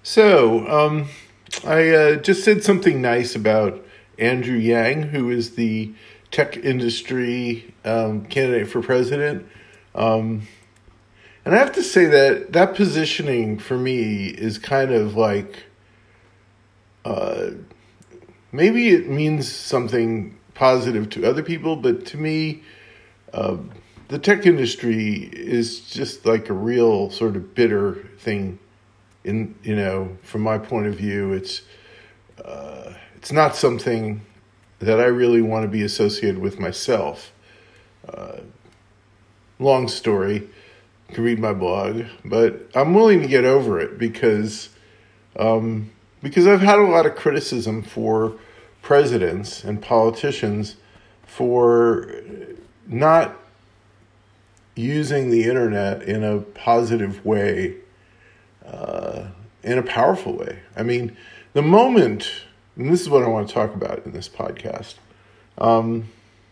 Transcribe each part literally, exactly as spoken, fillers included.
So, um, I uh, just said something nice about Andrew Yang, who is the tech industry um, candidate for president. Um, and I have to say that that positioning for me is kind of like, uh, maybe it means something positive to other people, but to me, uh, the tech industry is just like a real sort of bitter thing. In you know, from my point of view, it's uh, it's not something that I really want to be associated with myself. Uh, long story, you can read my blog, but I'm willing to get over it because um, because I've had a lot of criticism for presidents and politicians for not using the internet in a positive way. Uh, in a powerful way. I mean, the moment, and this is what I want to talk about in this podcast. Um,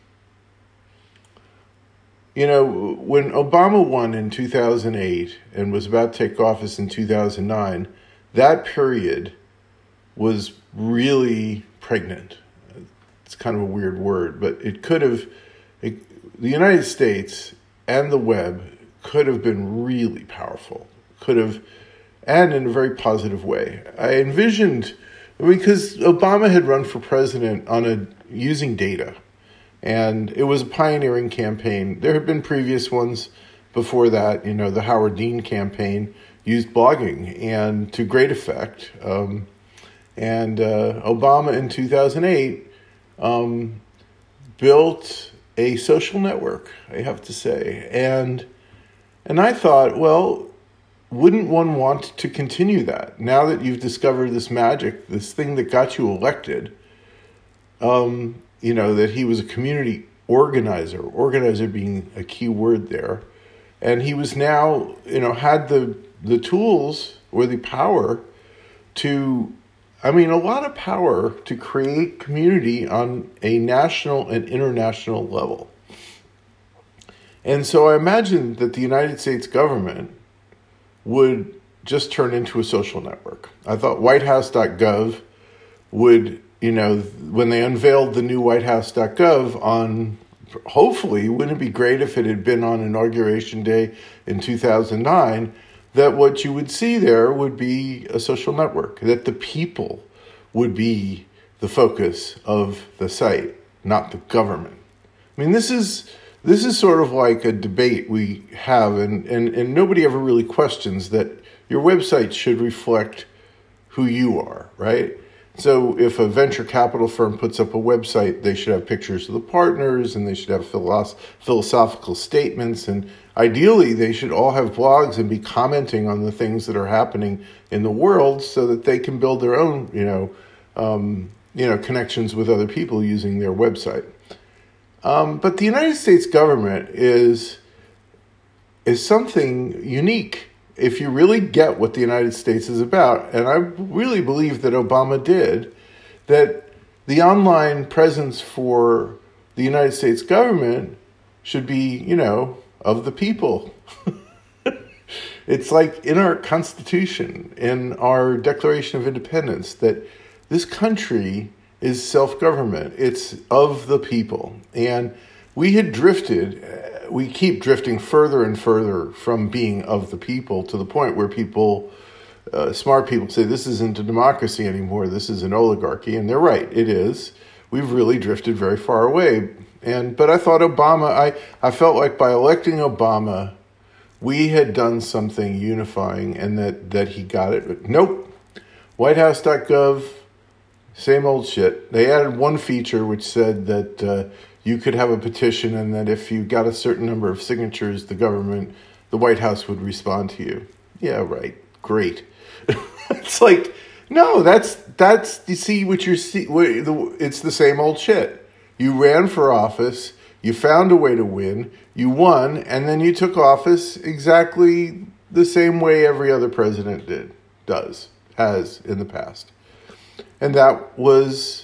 you know, when Obama won in two thousand eight and was about to take office in two thousand nine, that period was really pregnant. It's kind of a weird word, but it could have, it, the United States and the web could have been really powerful, could have and in a very positive way. I envisioned, because Obama had run for president on a using data, and it was a pioneering campaign. There had been previous ones before that. You know, the Howard Dean campaign used blogging, and to great effect. Um, and uh, Obama in two thousand eight um, built a social network, I have to say. And and I thought, well, wouldn't one want to continue that? Now that you've discovered this magic, this thing that got you elected, um, you know, that he was a community organizer, organizer being a key word there. And he was now, you know, had the the tools or the power to, I mean, a lot of power to create community on a national and international level. And so I imagined that the United States government would just turn into a social network. I thought white house dot gov would, you know, when they unveiled the new white house dot gov on, hopefully, wouldn't it be great if it had been on Inauguration Day in two thousand nine, that what you would see there would be a social network, that the people would be the focus of the site, not the government. I mean, this is... This is sort of like a debate we have, and, and, and nobody ever really questions that your website should reflect who you are, right? So if a venture capital firm puts up a website, they should have pictures of the partners, and they should have philosoph- philosophical statements, and ideally they should all have blogs and be commenting on the things that are happening in the world so that they can build their own, you know, um, you know, connections with other people using their website. Um, but the United States government is is something unique if you really get what the United States is about. And I really believe that Obama did, that the online presence for the United States government should be, you know, of the people. It's like in our Constitution, in our Declaration of Independence, that this country is self-government. It's of the people. And we had drifted, we keep drifting further and further from being of the people to the point where people, uh, smart people say this isn't a democracy anymore, this is an oligarchy. And they're right, it is. We've really drifted very far away. And but I thought Obama, I, I felt like by electing Obama, we had done something unifying and that, that he got it. But nope, white house dot gov, same old shit. They added one feature which said that uh, you could have a petition and that if you got a certain number of signatures, the government, the White House would respond to you. Yeah, right. Great. It's like, no, that's, that's, you see what you're see. It's the same old shit. You ran for office, you found a way to win, you won, and then you took office exactly the same way every other president did, does, has in the past. And that was,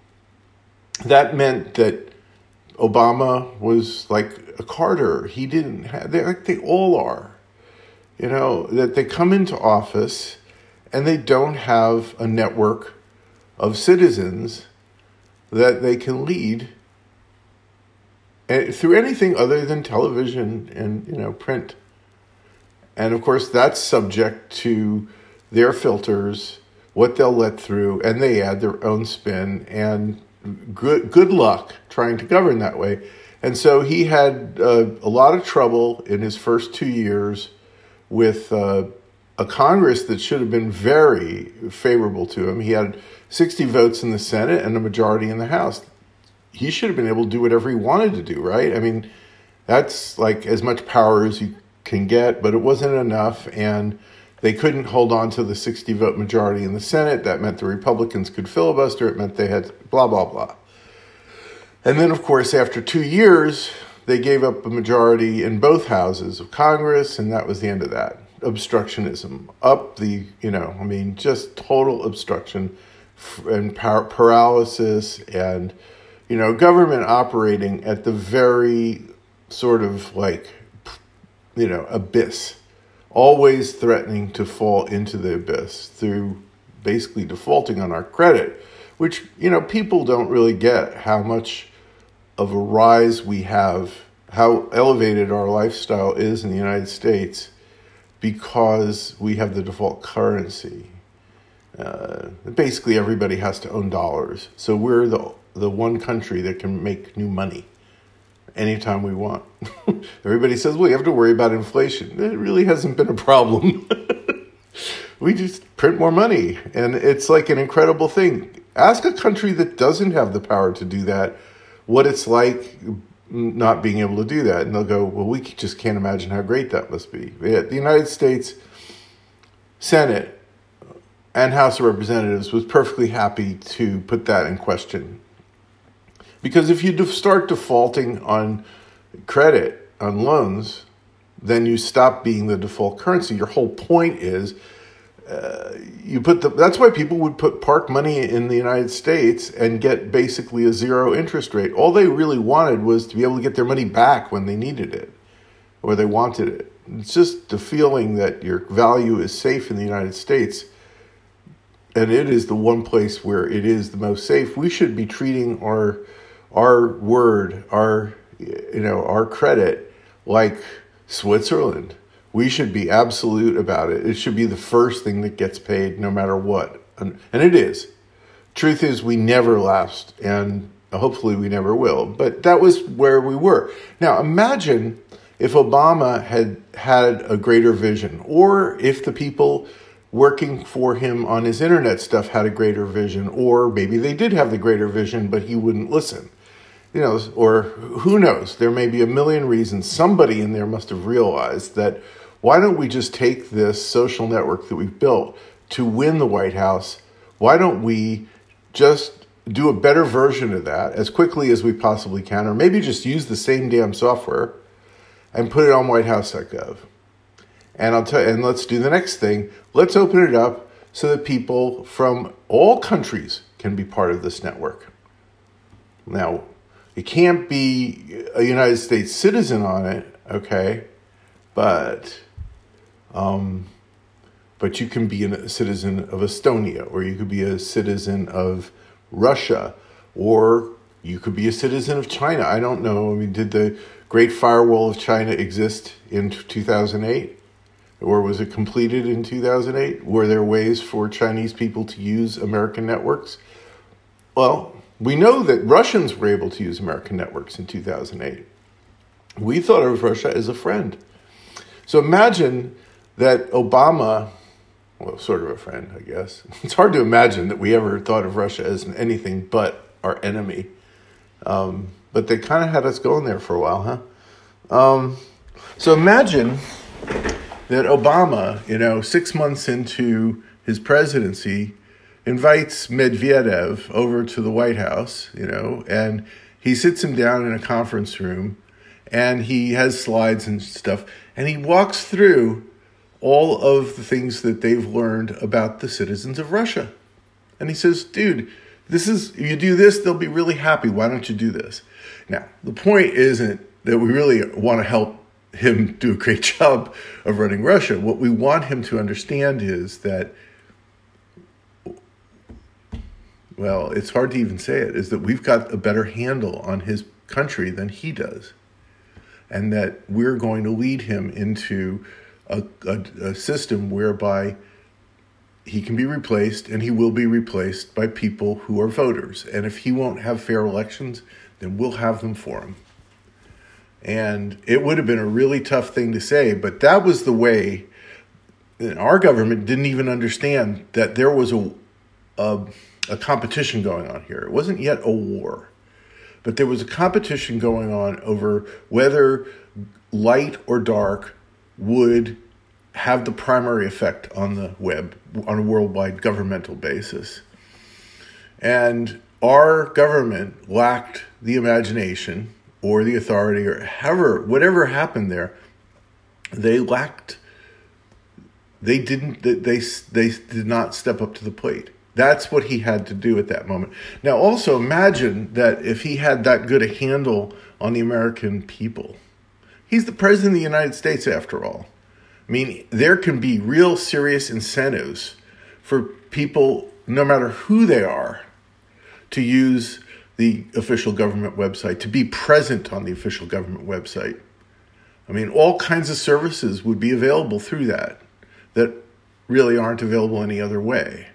that meant that Obama was like a Carter. He didn't have, they like they all are, you know, that they come into office and they don't have a network of citizens that they can lead through anything other than television and, you know, print. And of course, that's subject to their filters, what they'll let through, and they add their own spin. And good good luck trying to govern that way. And so he had uh, a lot of trouble in his first two years with uh, a Congress that should have been very favorable to him. He had sixty votes in the Senate and a majority in the House. He should have been able to do whatever he wanted to do, right? I mean, that's like as much power as you can get, but it wasn't enough, and they couldn't hold on to the sixty vote majority in the Senate. That meant the Republicans could filibuster. It meant they had blah, blah, blah. And then, of course, after two years, they gave up a majority in both houses of Congress, and that was the end of that. Obstructionism. Up the, you know, I mean, just total obstruction and par- paralysis and, you know, government operating at the very sort of like, you know, abyss. Always threatening to fall into the abyss through basically defaulting on our credit, which, you know, people don't really get how much of a rise we have, how elevated our lifestyle is in the United States because we have the default currency. Uh, basically, everybody has to own dollars. So we're the the one country that can make new money anytime we want. Everybody says, well, you have to worry about inflation. It really hasn't been a problem. We just print more money, and it's like an incredible thing. Ask a country that doesn't have the power to do that what it's like not being able to do that. And they'll go, well, we just can't imagine how great that must be. The United States Senate and House of Representatives was perfectly happy to put that in question. Because if you start defaulting on credit, on loans, then you stop being the default currency. Your whole point is uh, you put the. That's why people would put park money in the United States and get basically a zero interest rate. All they really wanted was to be able to get their money back when they needed it or they wanted it. It's just the feeling that your value is safe in the United States, and it is the one place where it is the most safe. We should be treating our our word, our you know, our credit like Switzerland. We should be absolute about it. It should be the first thing that gets paid no matter what. And, and it is. Truth is, we never last, and hopefully we never will. But that was where we were. Now, imagine if Obama had had a greater vision, or if the people working for him on his internet stuff had a greater vision, or maybe they did have the greater vision, but he wouldn't listen. You know, or who knows? There may be a million reasons. Somebody in there must have realized that why don't we just take this social network that we've built to win the White House? Why don't we just do a better version of that as quickly as we possibly can, or maybe just use the same damn software and put it on white house dot gov? And I'll tell you, and let's do the next thing. Let's open it up so that people from all countries can be part of this network. Now, you can't be a United States citizen on it, okay? But, um, but you can be a citizen of Estonia, or you could be a citizen of Russia, or you could be a citizen of China. I don't know. I mean, did the Great Firewall of China exist in two thousand eight? Or was it completed in two thousand eight? Were there ways for Chinese people to use American networks? Well, we know that Russians were able to use American networks in two thousand eight. We thought of Russia as a friend. So imagine that Obama, well, sort of a friend, I guess. It's hard to imagine that we ever thought of Russia as anything but our enemy. Um, but they kind of had us going there for a while, huh? Um, so imagine that Obama, you know, six months into his presidency, invites Medvedev over to the White House, you know, and he sits him down in a conference room, and he has slides and stuff, and he walks through all of the things that they've learned about the citizens of Russia. And he says, dude, this is, if you do this, they'll be really happy. Why don't you do this? Now, the point isn't that we really want to help him do a great job of running Russia. What we want him to understand is that well, it's hard to even say it, is that we've got a better handle on his country than he does. And that we're going to lead him into a, a, a system whereby he can be replaced, and he will be replaced by people who are voters. And if he won't have fair elections, then we'll have them for him. And it would have been a really tough thing to say, but that was the way. Our government didn't even understand that there was a, a, a competition going on here. It wasn't yet a war, but there was a competition going on over whether light or dark would have the primary effect on the web on a worldwide governmental basis. And our government lacked the imagination or the authority, or however, whatever happened there, they lacked, they didn't, they, they did not step up to the plate. That's what he had to do at that moment. Now, also imagine that if he had that good a handle on the American people. He's the president of the United States, after all. I mean, there can be real serious incentives for people, no matter who they are, to use the official government website, to be present on the official government website. I mean, all kinds of services would be available through that, that really aren't available any other way.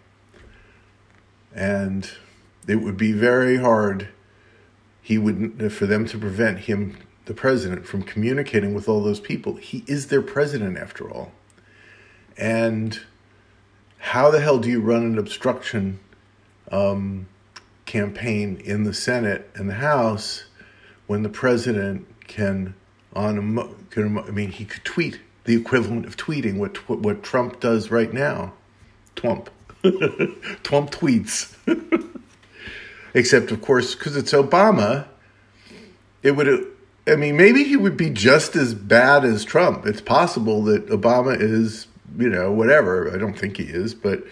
And it would be very hard he would, for them to prevent him, the president, from communicating with all those people. He is their president, after all. And how the hell do you run an obstruction um, campaign in the Senate and the House when the president can, on a, mo- can, I mean, he could tweet the equivalent of tweeting what what, what Trump does right now. Twump. Twump tweets. Except, of course, because it's Obama, it would, I mean, maybe he would be just as bad as Trump. It's possible that Obama is, you know, whatever. I don't think he is, but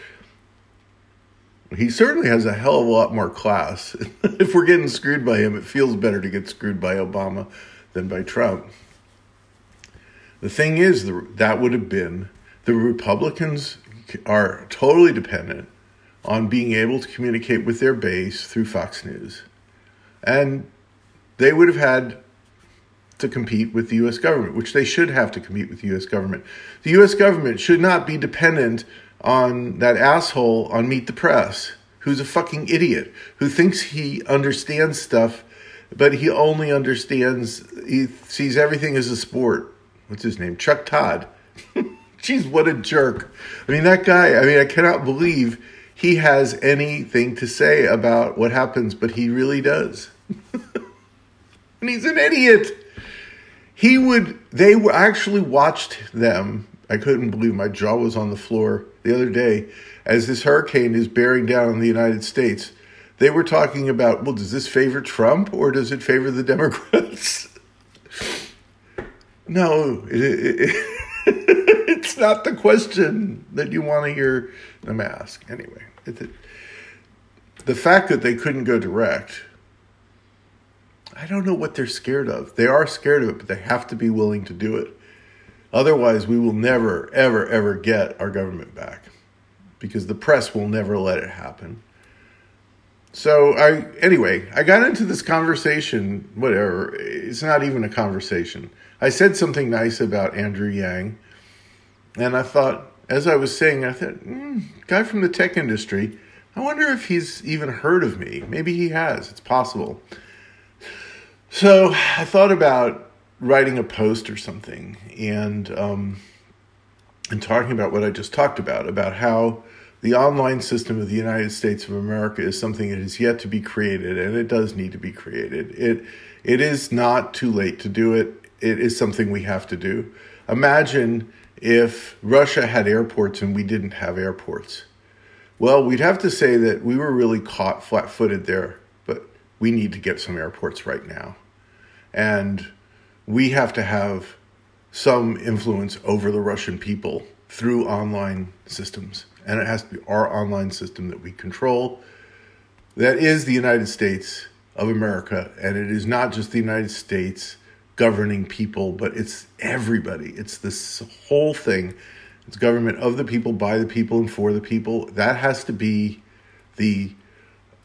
he certainly has a hell of a lot more class. If we're getting screwed by him, it feels better to get screwed by Obama than by Trump. The thing is, the, that would have been, the Republicans are totally dependent on being able to communicate with their base through Fox News. And they would have had to compete with the U S government, which they should have to compete with the U S government. The U S government should not be dependent on that asshole on Meet the Press, who's a fucking idiot, who thinks he understands stuff, but he only understands, he sees everything as a sport. What's his name? Chuck Todd. Jeez, what a jerk. I mean, that guy, I mean, I cannot believe he has anything to say about what happens, but he really does. And he's an idiot. He would, they were actually watched them. I couldn't believe, my jaw was on the floor the other day as this hurricane is bearing down on the United States. They were talking about, well, does this favor Trump or does it favor the Democrats? No, it, it, it, it's not the question that you want to hear them ask. Anyway, it, it, the fact that they couldn't go direct, I don't know what they're scared of. They are scared of it, but they have to be willing to do it. Otherwise, we will never, ever, ever get our government back because the press will never let it happen. So, I anyway, I got into this conversation, whatever. It's not even a conversation. I said something nice about Andrew Yang, and I thought, as I was saying, I thought, mm, guy from the tech industry, I wonder if he's even heard of me. Maybe he has. It's possible. So I thought about writing a post or something and um, and talking about what I just talked about, about how the online system of the United States of America is something that is yet to be created, and it does need to be created. It it is not too late to do it. It is something we have to do. Imagine if Russia had airports and we didn't have airports. Well, we'd have to say that we were really caught flat-footed there, but we need to get some airports right now. And we have to have some influence over the Russian people through online systems. And it has to be our online system that we control. That is the United States of America. And it is not just the United States governing people, but it's everybody. It's this whole thing. It's government of the people, by the people, and for the people. That has to be the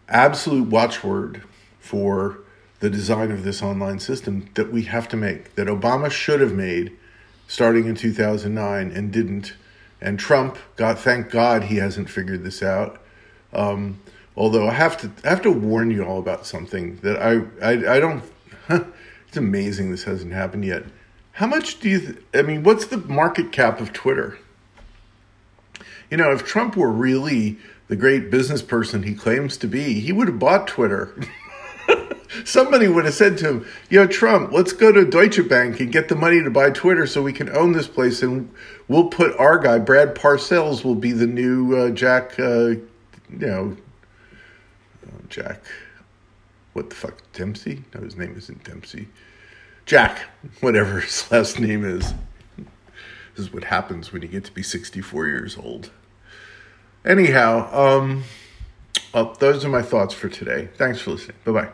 absolute watchword for the design of this online system that we have to make, that Obama should have made starting in two thousand nine and didn't. And Trump, God, thank God he hasn't figured this out. Um, although I have to I have to warn you all about something that I I, I don't. It's amazing this hasn't happened yet. How much do you? Th- I mean, what's the market cap of Twitter? You know, if Trump were really the great business person he claims to be, he would have bought Twitter. Somebody would have said to him, yo, Trump, let's go to Deutsche Bank and get the money to buy Twitter so we can own this place, and we'll put our guy, Brad Parcells, will be the new uh, Jack, uh, you know, uh, Jack, what the fuck, Dempsey? No, his name isn't Dempsey. Jack, whatever his last name is. This is what happens when you get to be sixty-four years old. Anyhow, um, well, those are my thoughts for today. Thanks for listening. Bye-bye.